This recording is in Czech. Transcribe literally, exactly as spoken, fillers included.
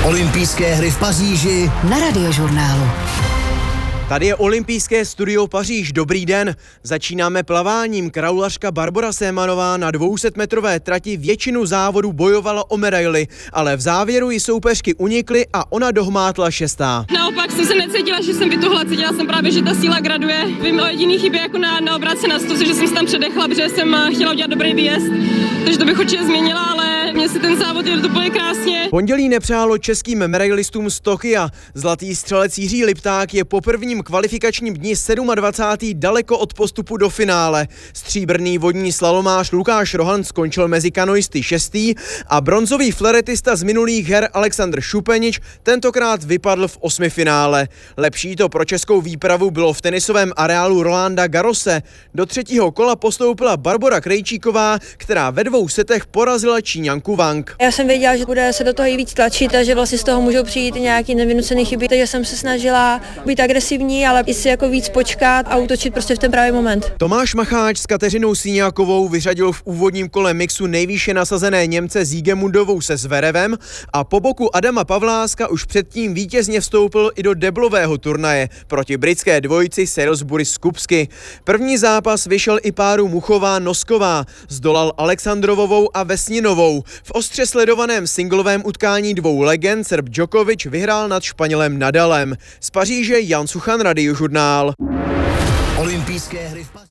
Olympijské hry v Paříži na Radiožurnálu. Tady je olympijské studio Paříž. Dobrý den. Začínáme plaváním. Kraulařka Barbora Sémanová na dvousetmetrové trati většinu závodu bojovala o medaily, ale v závěru jí soupeřky unikly a ona dohmátla šestá. Naopak jsem se necítila, že jsem vytuhla, cítila jsem právě, že ta síla graduje. Vím o jediný chybě jako na, na obráce na sto, že jsem se tam předechla, protože jsem chtěla udělat dobrý výjezd. Takže to bych určitě změnila, ale mně si ten závod jel úplně krásně. Pondělí nepřálo českým medailistům z Tokia. Zlatý střelec Jiří Lipták je po prvním kvalifikačním dni dvacátého sedmého daleko od postupu do finále. Stříbrný vodní slalomář Lukáš Rohan skončil mezi kanoisty šestý a bronzový fleretista z minulých her Alexandr Šupenič tentokrát vypadl v osmifinále. Lepší to pro českou výpravu bylo v tenisovém areálu Rolanda Garrose. Do třetího kola postoupila Barbora Krejčíková, která ve dvou setech porazila Číňanku Wang. Já jsem věděla, že bude se do toho i víc tlačit a že vlastně z toho můžou přijít nějaký nevynucený chyby, takže jsem se snažila být agresivní, ale i si jako víc počkat a útočit prostě v ten pravý moment. Tomáš Macháč s Kateřinou Síňákovou vyřadil v úvodním kole mixu nejvýše nasazené Němce Siegemundovou se Zverevem a po boku Adama Pavláska už předtím vítězně vstoupil i do deblového turnaje proti britské dvojici Salisbury Skupsky. První zápas vyšel i páru Muchová-Nosková, zdolal Alexandrovovou a Vesninovou. V ostře sledovaném singlovém utkání dvou legend Srb Djokovic vyhrál nad Španělem Nadalem. Z Paříže Jan Suchan, Radiožurnál. Olympijské hry v Paříži.